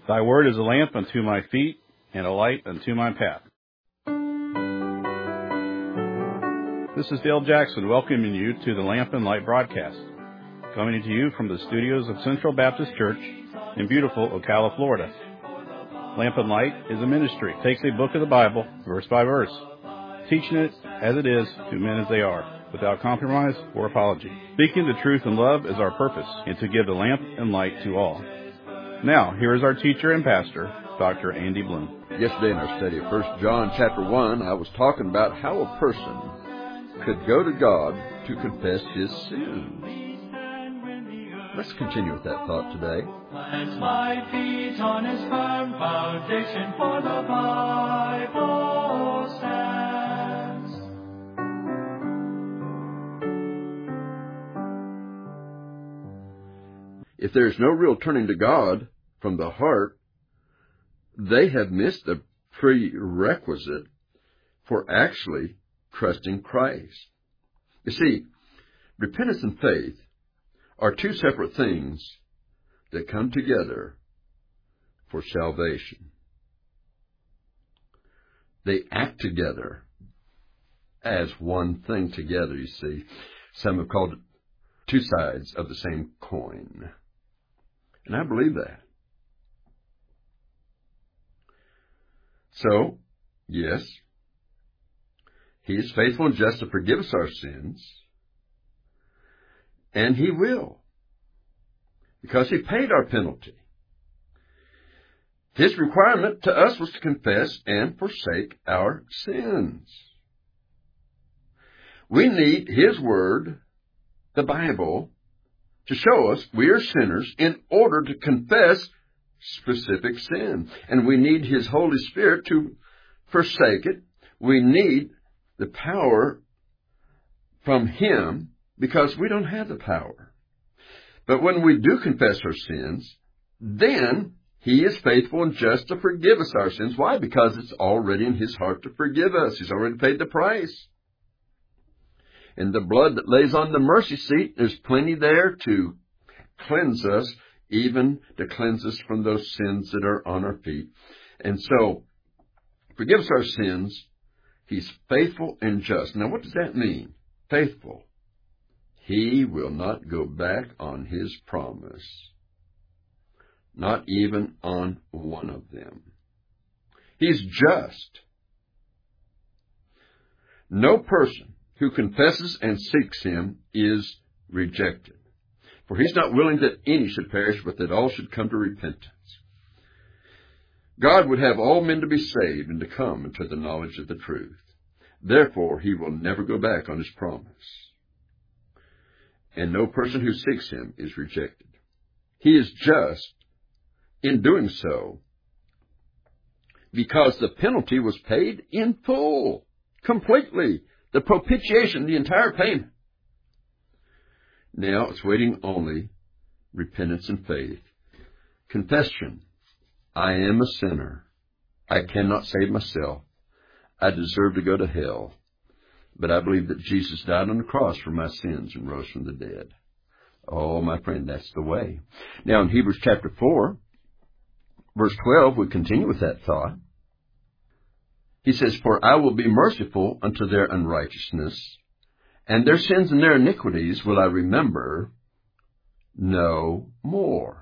Thy word is a lamp unto my feet and a light unto my path. This is Dale Jackson welcoming you to the Lamp and Light broadcast, coming to you from the studios of Central Baptist Church in beautiful Ocala, Florida. Lamp and Light is a ministry. It takes a book of the Bible, verse by verse, teaching it as it is to men as they are, without compromise or apology. Speaking the truth in love is our purpose, and to give the lamp and light to all. Now, here is our teacher and pastor, Dr. Andy Bloom. Yesterday in our study of 1 John chapter 1, I was talking about how a person could go to God to confess his sins. Let's continue with that thought today. Plant my feet on his firm foundation, for the Bible stands. If there is no real turning to God from the heart, they have missed the prerequisite for actually trusting Christ. You see, repentance and faith are two separate things that come together for salvation. They act together as one thing together, you see. Some have called it two sides of the same coin. And I believe that. So, yes, he is faithful and just to forgive us our sins, and he will, because he paid our penalty. His requirement to us was to confess and forsake our sins. We need his word, the Bible, to show us we are sinners in order to confess specific sin. And we need his Holy Spirit to forsake it. We need the power from him because we don't have the power. But when we do confess our sins, then he is faithful and just to forgive us our sins. Why? Because it's already in his heart to forgive us. He's already paid the price. And the blood that lays on the mercy seat, there's plenty there to cleanse us, even to cleanse us from those sins that are on our feet. And so, forgive us our sins. He's faithful and just. Now, what does that mean? Faithful. He will not go back on his promise. Not even on one of them. He's just. No person who confesses and seeks him is rejected. For he's not willing that any should perish, but that all should come to repentance. God would have all men to be saved and to come into the knowledge of the truth. Therefore, he will never go back on his promise. And no person who seeks him is rejected. He is just in doing so because the penalty was paid in full, completely. The propitiation, the entire payment. Now it's waiting only repentance and faith. Confession. I am a sinner. I cannot save myself. I deserve to go to hell. But I believe that Jesus died on the cross for my sins and rose from the dead. Oh, my friend, that's the way. Now in Hebrews chapter 4, verse 12, we continue with that thought. He says, for I will be merciful unto their unrighteousness, and their sins and their iniquities will I remember no more.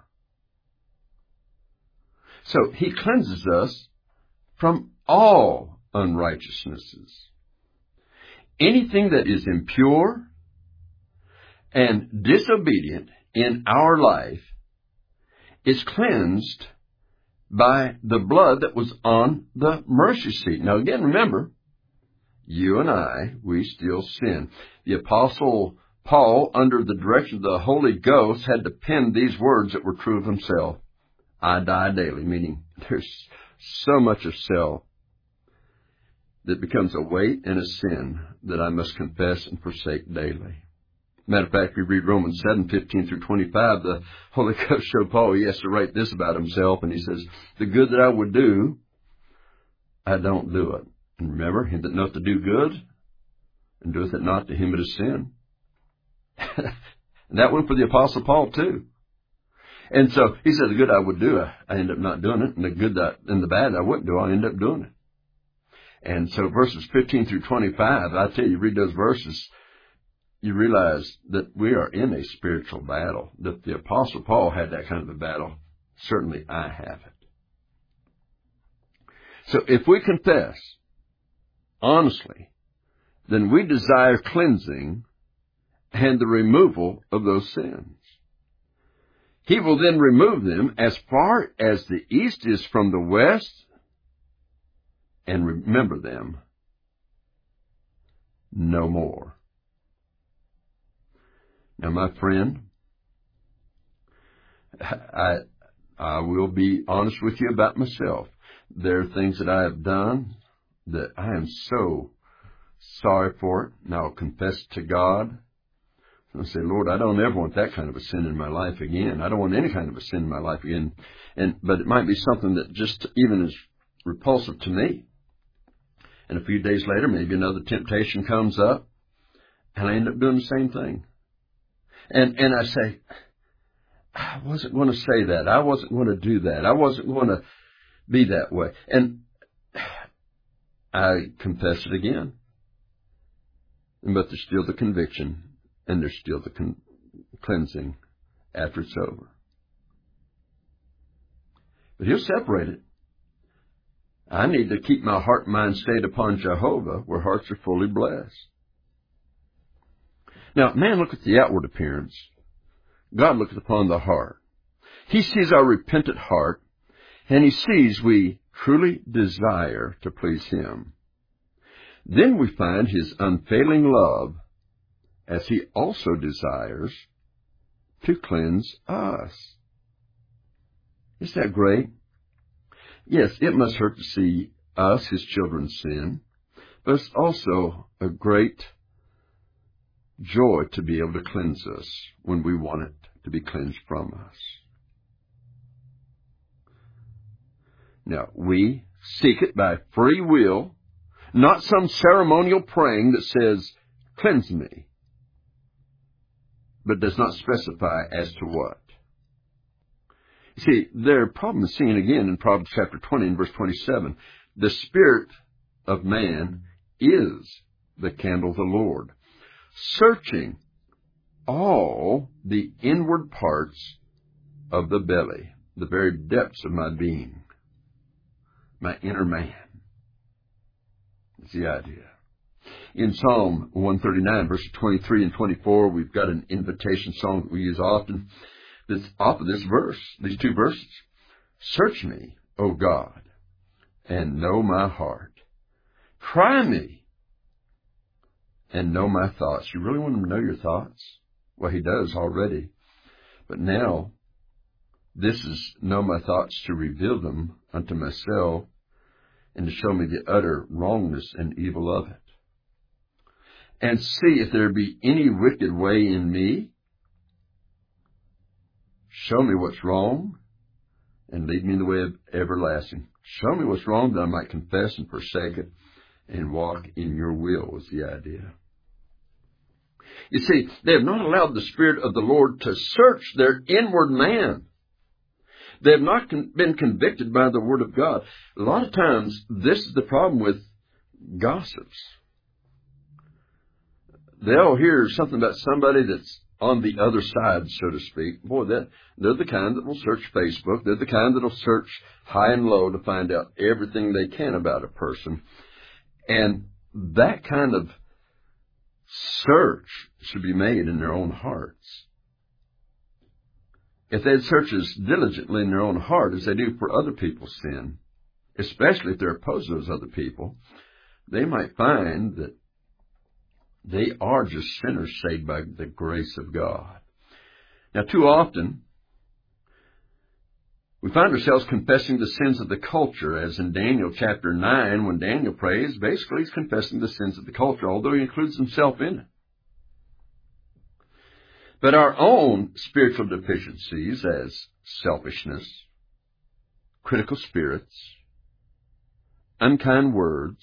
So he cleanses us from all unrighteousnesses. Anything that is impure and disobedient in our life is cleansed by the blood that was on the mercy seat. Now again, remember, you and I, we still sin. The Apostle Paul, under the direction of the Holy Ghost, had to pen these words that were true of himself. I die daily, meaning there's so much of self that becomes a weight and a sin that I must confess and forsake daily. Matter of fact, we read Romans 7:15 through 25. The Holy Ghost showed Paul he has to write this about himself, and he says, the good that I would do, I don't do it. And remember, him that knoweth to do good, and doeth it not, to him it is sin. And that went for the Apostle Paul too. And so he said, the good I would do, I end up not doing it. And the good and the bad I wouldn't do, I end up doing it. And so verses 15 through 25, I tell you, read those verses, you realize that we are in a spiritual battle. That the Apostle Paul had that kind of a battle. Certainly I have it. So if we confess honestly, then we desire cleansing and the removal of those sins. He will then remove them as far as the east is from the west, and remember them no more. Now, my friend, I will be honest with you about myself. There are things that I have done that I am so sorry for it, and I'll confess to God. I'll say, Lord, I don't ever want that kind of a sin in my life again. I don't want any kind of a sin in my life again. But it might be something that just even is repulsive to me. And a few days later, maybe another temptation comes up, and I end up doing the same thing. And I say, I wasn't going to say that. I wasn't going to do that. I wasn't going to be that way. And I confess it again. But there's still the conviction, and there's still the cleansing after it's over. But He'll separate it. I need to keep my heart and mind stayed upon Jehovah, where hearts are fully blessed. Now, man looketh at the outward appearance. God looketh upon the heart. He sees our repentant heart, and He sees we truly desire to please Him. Then we find His unfailing love, as He also desires to cleanse us. Isn't that great? Yes, it must hurt to see us, His children, sin, but it's also a great joy to be able to cleanse us when we want it to be cleansed from us. Now, we seek it by free will, not some ceremonial praying that says, cleanse me, but does not specify as to what. You see, their problem is seen again in Proverbs chapter 20 and verse 27. The spirit of man is the candle of the Lord, searching all the inward parts of the belly, the very depths of my being, my inner man. That's the idea. In Psalm 139, verses 23 and 24, we've got an invitation song that we use often. That's off of this verse, these two verses. Search me, O God, and know my heart. Try me and know my thoughts. You really want Him to know your thoughts? Well, He does already. But now, this is know my thoughts to reveal them unto myself and to show me the utter wrongness and evil of it. And see if there be any wicked way in me. Show me what's wrong and lead me in the way of everlasting. Show me what's wrong that I might confess and forsake it and walk in your will is the idea. You see, they have not allowed the Spirit of the Lord to search their inward man. They have not been convicted by the Word of God. A lot of times, this is the problem with gossips. They'll hear something about somebody that's on the other side, so to speak. Boy, they're the kind that will search Facebook. They're the kind that will search high and low to find out everything they can about a person. And that kind of search should be made in their own hearts. If they'd search as diligently in their own heart as they do for other people's sin, especially if they're opposed to those other people, they might find that they are just sinners saved by the grace of God. Now, too often, we find ourselves confessing the sins of the culture, as in Daniel chapter 9, when Daniel prays, basically he's confessing the sins of the culture, although he includes himself in it. But our own spiritual deficiencies, as selfishness, critical spirits, unkind words,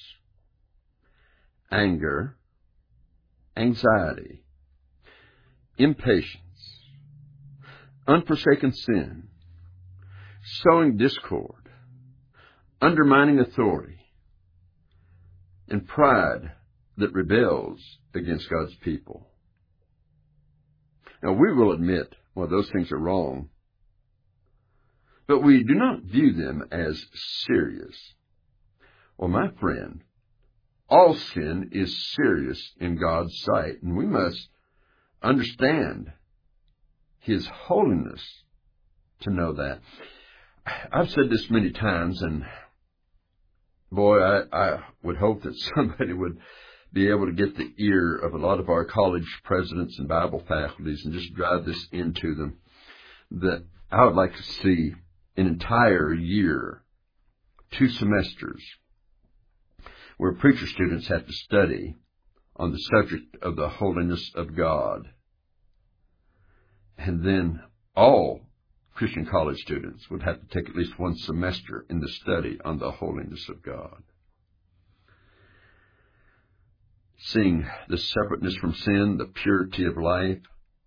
anger, anxiety, impatience, unforsaken sin, sowing discord, undermining authority, and pride that rebels against God's people. Now, we will admit, well, those things are wrong, but we do not view them as serious. Well, my friend, all sin is serious in God's sight, and we must understand His holiness to know that. I've said this many times, and boy, I would hope that somebody would be able to get the ear of a lot of our college presidents and Bible faculties and just drive this into them, that I would like to see an entire year, 2 semesters, where preacher students have to study on the subject of the holiness of God. And then all Christian college students would have to take at least 1 semester in the study on the holiness of God. Seeing the separateness from sin, the purity of life,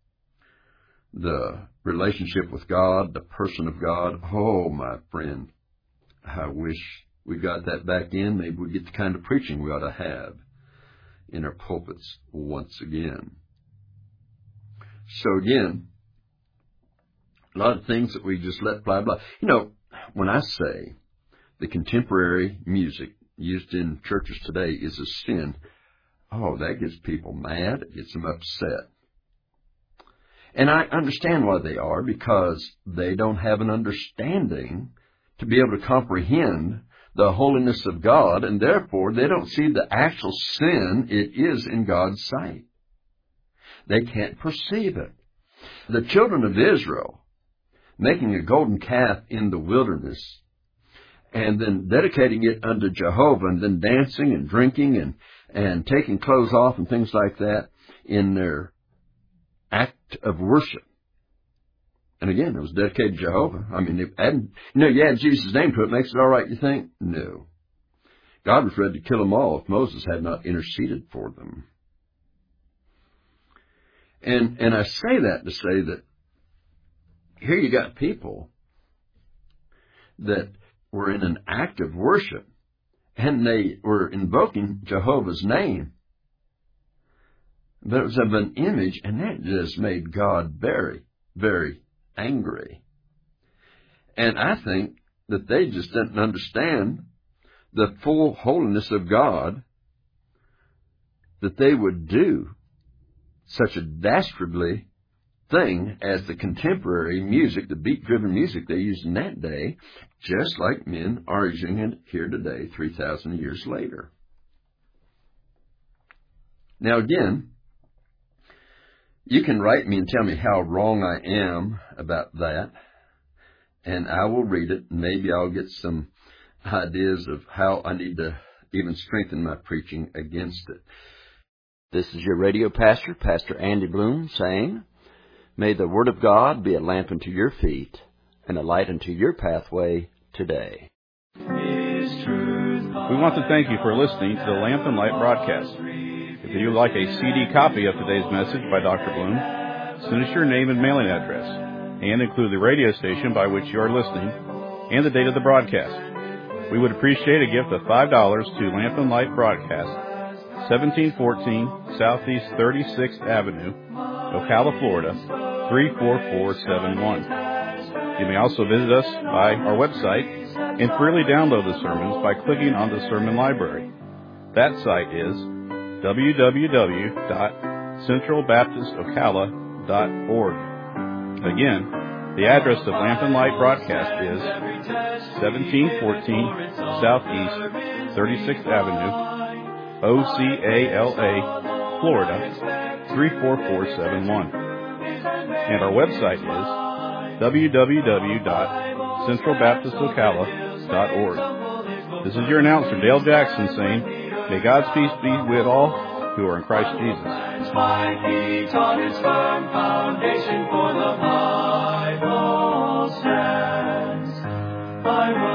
the relationship with God, the person of God. Oh, my friend, I wish we got that back in. Maybe we get the kind of preaching we ought to have in our pulpits once again. So again, a lot of things that we just let fly by. You know, when I say the contemporary music used in churches today is a sin, oh, that gets people mad. It gets them upset. And I understand why they are, because they don't have an understanding to be able to comprehend the holiness of God, and therefore they don't see the actual sin it is in God's sight. They can't perceive it. The children of Israel making a golden calf in the wilderness and then dedicating it unto Jehovah, and then dancing and drinking and taking clothes off and things like that in their act of worship. And again, it was dedicated to Jehovah. I mean, you add Jesus' name to it, makes it all right, you think? No. God was ready to kill them all if Moses had not interceded for them. And I say that to say that here you got people that were in an act of worship, and they were invoking Jehovah's name. But it was of an image, and that just made God very, very angry. And I think that they just didn't understand the full holiness of God, that they would do such a dastardly thing as the contemporary music, the beat-driven music they used in that day, just like men are using it here today, 3,000 years later. Now again, you can write me and tell me how wrong I am about that, and I will read it, and maybe I'll get some ideas of how I need to even strengthen my preaching against it. This is your radio pastor, Pastor Andy Bloom, saying, may the Word of God be a lamp unto your feet and a light unto your pathway today. We want to thank you for listening to the Lamp and Light broadcast. If you would like a CD copy of today's message by Dr. Bloom, send us your name and mailing address, and include the radio station by which you are listening and the date of the broadcast. We would appreciate a gift of $5 to Lamp and Light Broadcast, 1714 Southeast 36th Avenue, Ocala, Florida, 34471. You may also visit us by our website and freely download the sermons by clicking on the sermon library. That site is www.centralbaptistocala.org. Again, the address of Lamp and Light Broadcast is 1714 Southeast 36th Avenue, Ocala, Florida, 34471. And our website is www.centralbaptistocala.org. This is your announcer, Dale Jackson, saying, may God's peace be with all who are in Christ Jesus. My feet on its firm foundation, for the Bible stands.